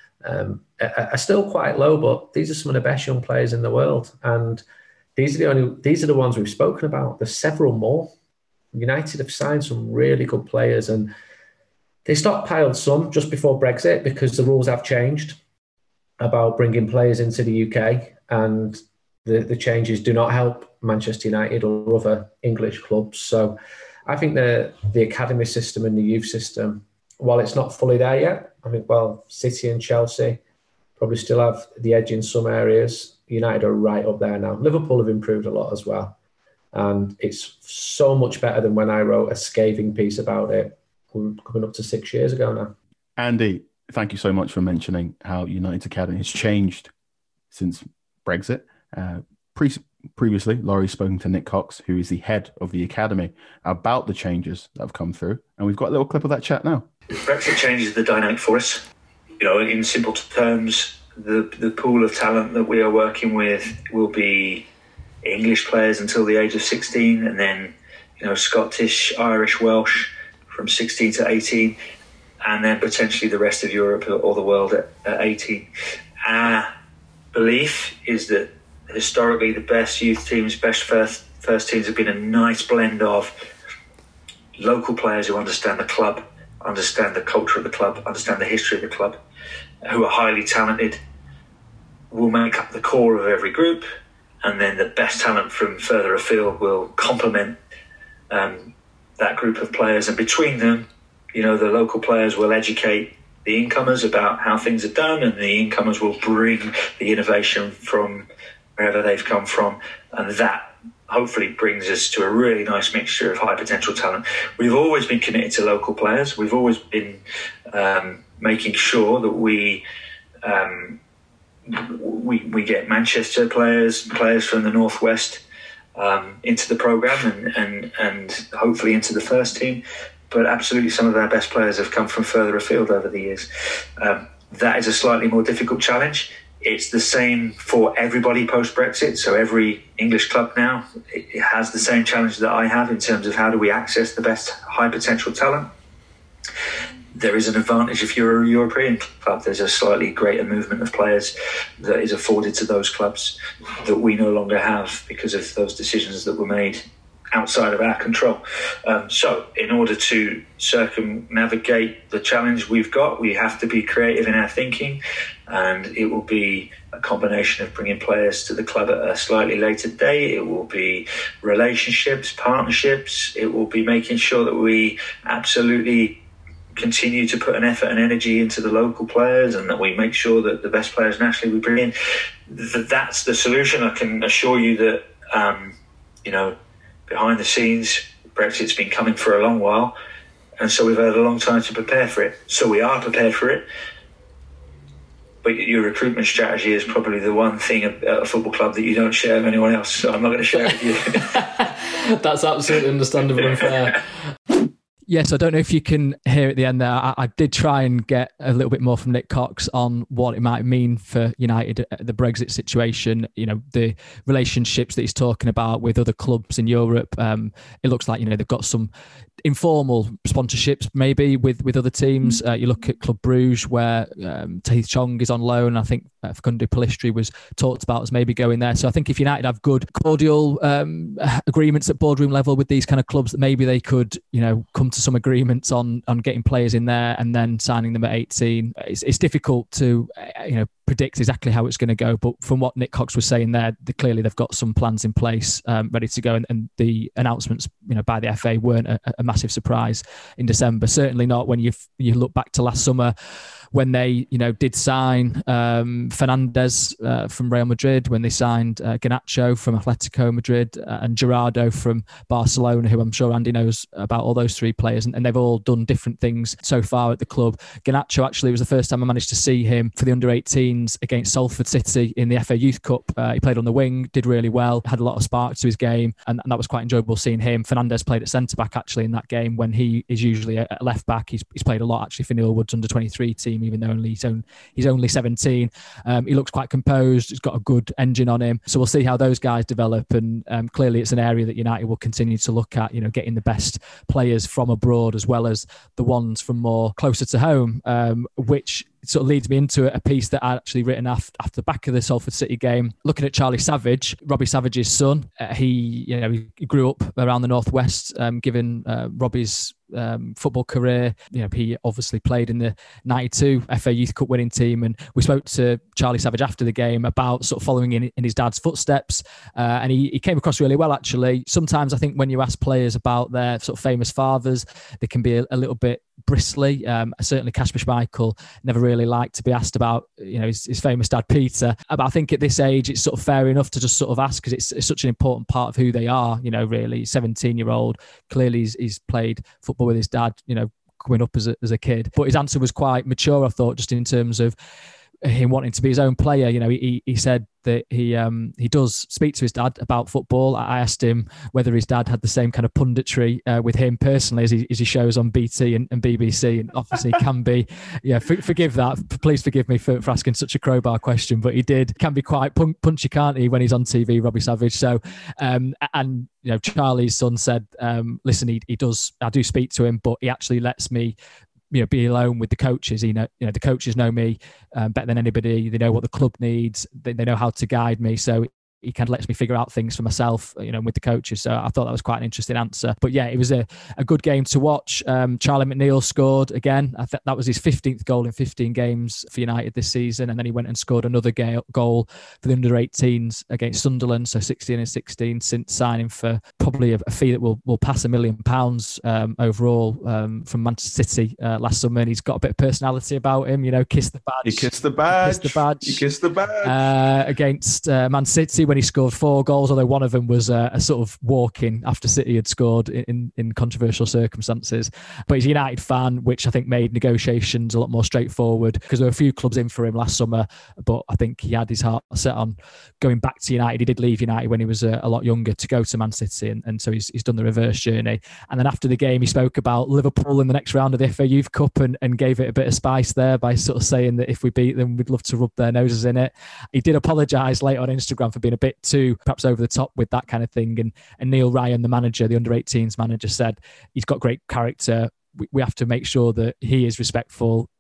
um, are, are still quite low, but these are some of the best young players in the world. And these are the only, these are the ones we've spoken about. There's several more. United have signed some really good players, and they stockpiled some just before Brexit because the rules have changed about bringing players into the U K, and the, the changes do not help Manchester United or other English clubs. So I think the the academy system and the youth system, while it's not fully there yet, I think, well, City and Chelsea probably still have the edge in some areas. United are right up there now. Liverpool have improved a lot as well. And it's so much better than when I wrote a scathing piece about it coming up to six years ago now. Andy, thank you so much for mentioning how United's academy has changed since Brexit. Uh, pre- previously, Laurie's spoken to Nick Cox, who is the head of the academy, about the changes that have come through. And we've got a little clip of that chat now. Brexit changes the dynamic for us. You know, in simple terms, the, the pool of talent that we are working with will be English players until the age of sixteen, and then, you know, Scottish, Irish, Welsh from sixteen to eighteen, and then potentially the rest of Europe or the world at, at eighteen. Our belief is that historically the best youth teams, best first, first teams have been a nice blend of local players who understand the club, understand the culture of the club, understand the history of the club, who are highly talented, will make up the core of every group, and then the best talent from further afield will complement um, that group of players. And between them, you know, the local players will educate the incomers about how things are done, and the incomers will bring the innovation from wherever they've come from. And that hopefully brings us to a really nice mixture of high potential talent. We've always been committed to local players. We've always been um, making sure that we, um, we we get Manchester players, players from the Northwest um, into the programme and, and, and hopefully into the first team. But absolutely some of our best players have come from further afield over the years. Um, that is a slightly more difficult challenge. It's the same for everybody post-Brexit. So every English club now, it has the same challenge that I have in terms of how do we access the best high potential talent. There is an advantage if you're a European club. There's a slightly greater movement of players that is afforded to those clubs that we no longer have because of those decisions that were made outside of our control. Um, so in order to circumnavigate the challenge we've got, we have to be creative in our thinking, and it will be a combination of bringing players to the club at a slightly later date. It will be relationships, partnerships. It will be making sure that we absolutely continue to put an effort and energy into the local players, and that we make sure that the best players nationally we bring in. That's the solution. I can assure you that, um, you know, behind the scenes, Brexit's been coming for a long while, and so we've had a long time to prepare for it. So we are prepared for it. But your recruitment strategy is probably the one thing at a football club that you don't share with anyone else. So I'm not going to share it with you. That's absolutely understandable and fair. Yes, I don't know if you can hear at the end there. I, I did try and get a little bit more from Nick Cox on what it might mean for United, the Brexit situation, you know, the relationships that he's talking about with other clubs in Europe. Um, it looks like, you know, they've got some informal sponsorships maybe with, with other teams. Uh, you look at Club Bruges, where um, Tahith Chong is on loan. I think uh, Facundo Pellistri was talked about as maybe going there. So I think if United have good cordial um, agreements at boardroom level with these kind of clubs, that maybe they could, you know, come to some agreements on on getting players in there and then signing them at eighteen. It's, it's difficult to, uh, you know, predict exactly how it's going to go, but from what Nick Cox was saying there, they, clearly they've got some plans in place, um, ready to go, and, and the announcements, you know, by the F A weren't a, a massive surprise in December. Certainly not when you you look back to last summer, when they, you know, did sign um, Fernandes uh, from Real Madrid, when they signed uh, Garnacho from Atletico Madrid, uh, and Gerardo from Barcelona, who I'm sure Andy knows about all those three players, and, and they've all done different things so far at the club. Garnacho actually was the first time I managed to see him for the under eighteens against Salford City in the F A Youth Cup. Uh, he played on the wing, did really well, had a lot of spark to his game, and, and that was quite enjoyable seeing him. Fernandes played at centre-back actually in that game when he is usually a, a left-back. He's, he's played a lot actually for Neil Wood's under twenty-three team, even though only he's, only, he's only seventeen. Um, he looks quite composed. He's got a good engine on him. So we'll see how those guys develop. And um, clearly it's an area that United will continue to look at, you know, getting the best players from abroad as well as the ones from more closer to home, um, which sort of leads me into a piece that I actually written after, after the back of the Salford City game, looking at Charlie Savage, Robbie Savage's son. Uh, he, you know, he grew up around the Northwest, um, given uh, Robbie's um, football career. You know, he obviously played in the ninety-two F A Youth Cup winning team, and we spoke to Charlie Savage after the game about sort of following in, in his dad's footsteps, uh, and he, he came across really well actually. Sometimes I think when you ask players about their sort of famous fathers, they can be a, a little bit bristly. Um, certainly Kasper Schmeichel never really liked to be asked about, you know, his, his famous dad Peter. But I think at this age it's sort of fair enough to just sort of ask, because it's, it's such an important part of who they are, you know, really. seventeen year old, clearly he's, he's played football with his dad, you know, coming up as a, as a kid. But his answer was quite mature, I thought, just in terms of him wanting to be his own player. You know, he he said that he um he does speak to his dad about football. I asked him whether his dad had the same kind of punditry uh, with him personally as he, as he shows on B T and, and B B C, and obviously can be, yeah, for, forgive that. Please forgive me for, for asking such a crowbar question, but he did can be quite pun- punchy, can't he, when he's on T V, Robbie Savage. So, um, and you know, Charlie's son said, um, listen, he he does, I do speak to him, but he actually lets me, you know, be alone with the coaches. You know, you know, the coaches know me um, better than anybody. They know what the club needs. They, they know how to guide me. So he kind of lets me figure out things for myself, you know, with the coaches. So I thought that was quite an interesting answer. But yeah, it was a, a good game to watch. Um, Charlie McNeil scored again. I think that was his fifteenth goal in fifteen games for United this season. And then he went and scored another ga- goal for the under eighteens against Sunderland. So sixteen and sixteen since signing for probably a, a fee that will, will pass a million pounds um, overall um, from Manchester City uh, last summer. And he's got a bit of personality about him, you know, kiss the badge. He kissed the badge. Kiss the badge. He kissed the badge. Uh, against uh, Man City, when he scored four goals, although one of them was uh, a sort of walk-in after City had scored in, in controversial circumstances. But he's a United fan, which I think made negotiations a lot more straightforward, because there were a few clubs in for him last summer, but I think he had his heart set on going back to United. He did leave United when he was a, a lot younger to go to Man City, and, and so he's, he's done the reverse journey. And then after the game, he spoke about Liverpool in the next round of the F A Youth Cup and, and gave it a bit of spice there by sort of saying that if we beat them, we'd love to rub their noses in it. He did apologise late on Instagram for being a bit too perhaps over the top with that kind of thing. And, and Neil Ryan, the manager, the under eighteens manager, said he's got great character. We, we have to make sure that he is respectful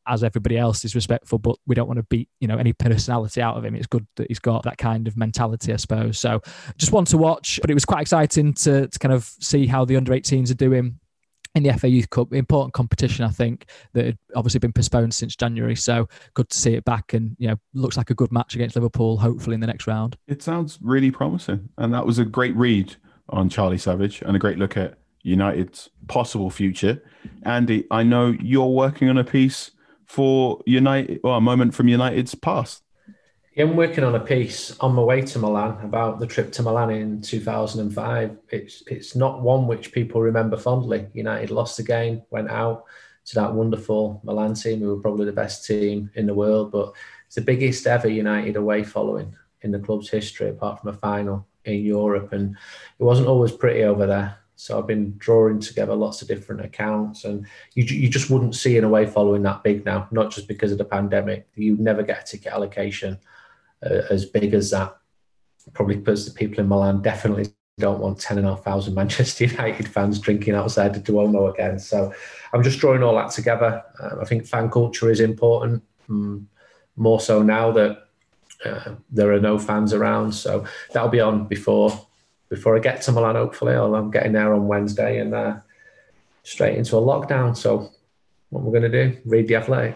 as everybody else is respectful, but we don't want to beat, you know, any personality out of him. It's good that he's got that kind of mentality, I suppose. So just one to watch, but it was quite exciting to, to kind of see how the under eighteens are doing in the F A Youth Cup. Important competition, I think, that had obviously been postponed since January. So good to see it back, and, you know, looks like a good match against Liverpool, hopefully in the next round. It sounds really promising. And that was a great read on Charlie Savage and a great look at United's possible future. Andy, I know you're working on a piece for United, or a moment from United's past. Yeah, I'm working on a piece on my way to Milan about the trip to Milan in two thousand five. It's it's not one which people remember fondly. United lost the game, went out to that wonderful Milan team, who were probably the best team in the world, but it's the biggest ever United away following in the club's history, apart from a final in Europe. And it wasn't always pretty over there. So I've been drawing together lots of different accounts, and you you just wouldn't see an away following that big now, not just because of the pandemic. You never get a ticket allocation uh, as big as that, probably because the people in Milan definitely don't want ten and a half thousand Manchester United fans drinking outside the Duomo again. So I'm just drawing all that together. Uh, I think fan culture is important, um, more so now that uh, there are no fans around. So that'll be on before before I get to Milan, hopefully. Or I'm getting there on Wednesday and uh, straight into a lockdown. So what we're going to do, read The Athletic.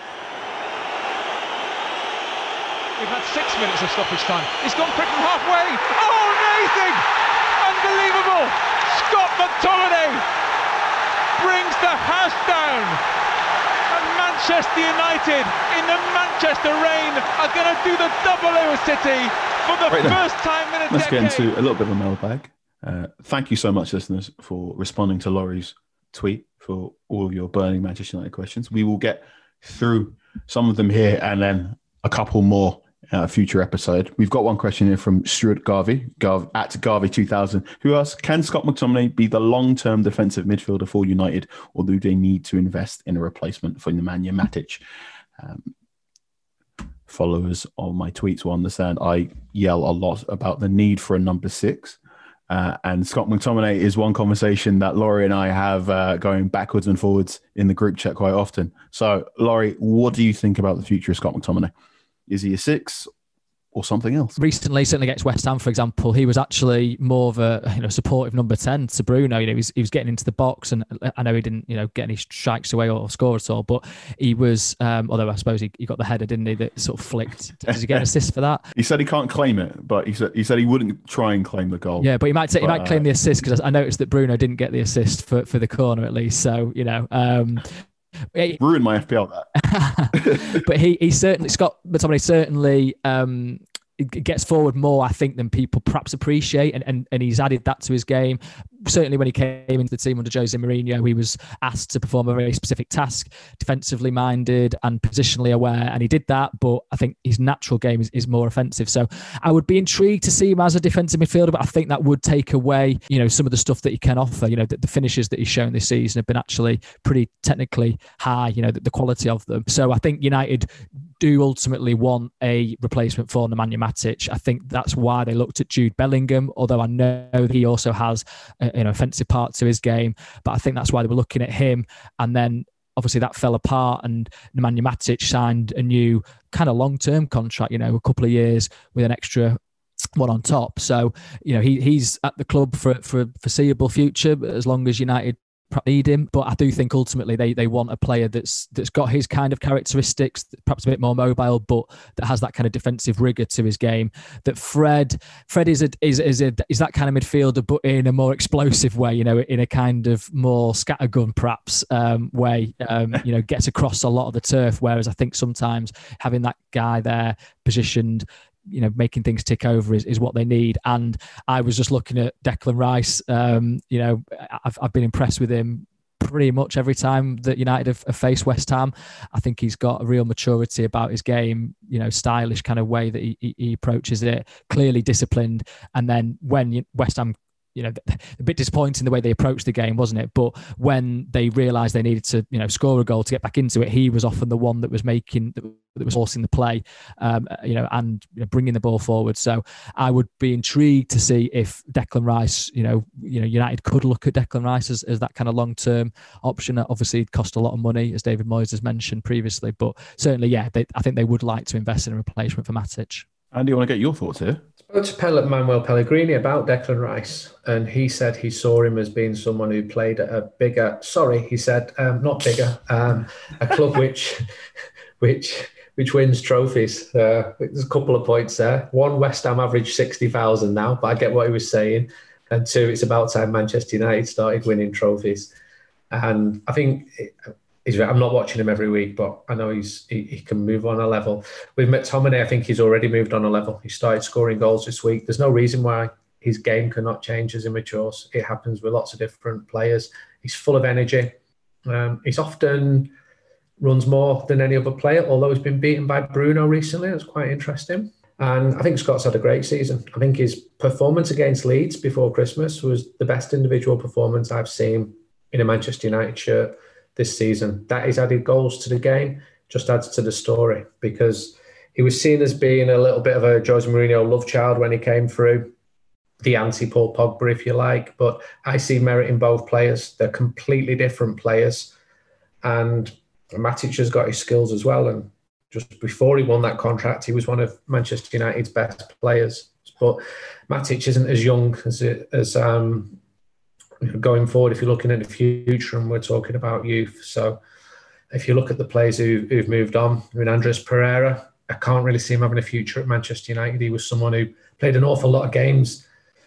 We've had six minutes of stoppage time. He's gone quick from halfway. Oh, amazing! Unbelievable! Scott McTominay brings the house down. And Manchester United, in the Manchester rain, are going to do the double over City for the right first then. time in a Let's decade. Let's get into a little bit of a mailbag. Uh, thank you so much, listeners, for responding to Laurie's tweet for all of your burning Manchester United questions. We will get through some of them here and then a couple more uh, future episode. We've got one question here from Stuart Garvey, Garv, at Garvey two thousand, who asks, can Scott McTominay be the long-term defensive midfielder for United, or do they need to invest in a replacement for Nemanja Matic? Um, followers of my tweets will understand I yell a lot about the need for a number six. Uh, and Scott McTominay is one conversation that Laurie and I have uh, going backwards and forwards in the group chat quite often. So, Laurie, what do you think about the future of Scott McTominay? Is he a six or something else? Recently, certainly against West Ham, for example, he was actually more of a, you know, supportive number ten to Bruno. You know, he was, he was getting into the box, and I know he didn't, you know, get any strikes away or score at all, but he was, um, although I suppose he, he got the header, didn't he, that sort of flicked. Did he get an assist for that? He said he can't claim it, but he said he said he wouldn't try and claim the goal. Yeah, but he might take, but, he might claim uh, the assist, because I noticed that Bruno didn't get the assist for, for the corner at least. So, you know, um, ruined my F P L that. But he he certainly, Scott McTominay certainly um, gets forward more, I think, than people perhaps appreciate, and, and and he's added that to his game. Certainly when he came into the team under Jose Mourinho, he was asked to perform a very specific task, defensively minded and positionally aware, and he did that, but I think his natural game is, is more offensive. So I would be intrigued to see him as a defensive midfielder, but I think that would take away, you know, some of the stuff that he can offer. You know, the, the finishes that he's shown this season have been actually pretty technically high, you know, the, the quality of them. So I think United do ultimately want a replacement for Nemanja Matic. I think that's why they looked at Jude Bellingham, although I know that he also has a, you know, offensive part to his game, but I think that's why they were looking at him. And then obviously that fell apart, and Nemanja Matic signed a new kind of long-term contract, you know, a couple of years with an extra one on top. So, you know, he he's at the club for for a foreseeable future, as long as United need him. But I do think ultimately they they want a player that's that's got his kind of characteristics, perhaps a bit more mobile, but that has that kind of defensive rigor to his game. That Fred Fred is a is is a is that kind of midfielder, but in a more explosive way, you know, in a kind of more scattergun perhaps um, way, um, you know, gets across a lot of the turf. Whereas I think sometimes having that guy there positioned, you know, making things tick over is, is what they need. And I was just looking at Declan Rice. Um, you know, I've I've been impressed with him pretty much every time that United have, have faced West Ham. I think he's got a real maturity about his game, you know, stylish kind of way that he, he, he approaches it, clearly disciplined. And then when West Ham you know, a bit disappointing the way they approached the game, wasn't it? But when they realised they needed to, you know, score a goal to get back into it, he was often the one that was making, that was forcing the play, um, you know, and you know, bringing the ball forward. So I would be intrigued to see if Declan Rice, you know, you know, United could look at Declan Rice as, as that kind of long-term option. Obviously, it cost a lot of money, as David Moyes has mentioned previously, but certainly, yeah, they, I think they would like to invest in a replacement for Matic. Andy, you want to get your thoughts here? I spoke to Pel- Manuel Pellegrini about Declan Rice, and he said he saw him as being someone who played at a bigger, sorry, he said, um, not bigger, um, a club which which which wins trophies. Uh, there's a couple of points there. One, West Ham averaged sixty thousand now, but I get what he was saying. And two, it's about time Manchester United started winning trophies. And I think... It, He's, I'm not watching him every week, but I know he's he, he can move on a level. With McTominay, I think he's already moved on a level. He started scoring goals this week. There's no reason why his game cannot change as he matures. It happens with lots of different players. He's full of energy. Um, he's often runs more than any other player, although he's been beaten by Bruno recently. That's quite interesting. And I think Scott's had a great season. I think his performance against Leeds before Christmas was the best individual performance I've seen in a Manchester United shirt this season. That he's added goals to the game just adds to the story, because he was seen as being a little bit of a Jose Mourinho love child when he came through, the anti-Paul Pogba, if you like. But I see merit in both players. They're completely different players. And Matic has got his skills as well. And just before he won that contract, he was one of Manchester United's best players. But Matic isn't as young as, as um, going forward, if you're looking at the future, and we're talking about youth. So if you look at the players who, who've moved on, I mean, Andres Pereira, I can't really see him having a future at Manchester United. He was someone who played an awful lot of games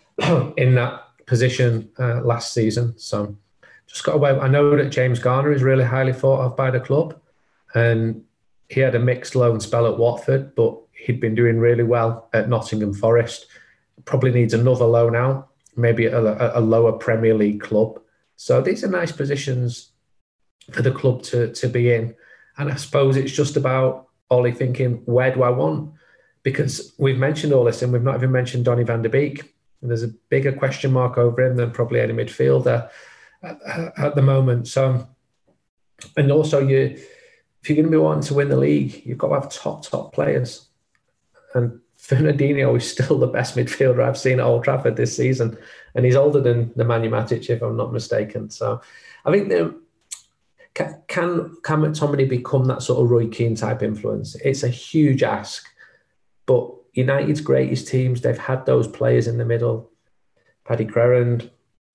in that position uh, last season. So just got away. I know that James Garner is really highly thought of by the club, and he had a mixed loan spell at Watford, but he'd been doing really well at Nottingham Forest. Probably needs another loan out, maybe at a, a lower Premier League club. So these are nice positions for the club to, to be in. And I suppose it's just about Ollie thinking, where do I want? Because we've mentioned all this, and we've not even mentioned Donny van de Beek. And there's a bigger question mark over him than probably any midfielder at, at the moment. So, and also, you, if you're going to be wanting to win the league, you've got to have top, top players. And Fernandinho is still the best midfielder I've seen at Old Trafford this season. And he's older than Nemanja Matic, if I'm not mistaken. So I think the, can, can, can McTominay become that sort of Roy Keane type influence? It's a huge ask. But United's greatest teams, they've had those players in the middle. Paddy Crerand,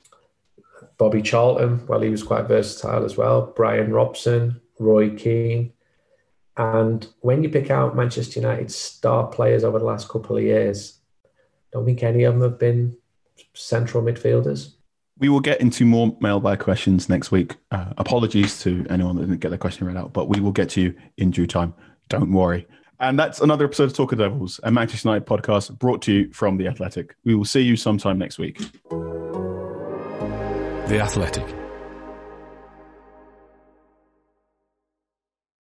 Bobby Charlton, well, he was quite versatile as well. Brian Robson, Roy Keane. And when you pick out Manchester United's star players over the last couple of years, I don't think any of them have been central midfielders. We will get into more mailbag questions next week. Uh, apologies to anyone that didn't get their question read out, but we will get to you in due time. Don't worry. And that's another episode of Talk of Devils, a Manchester United podcast brought to you from The Athletic. We will see you sometime next week. The Athletic.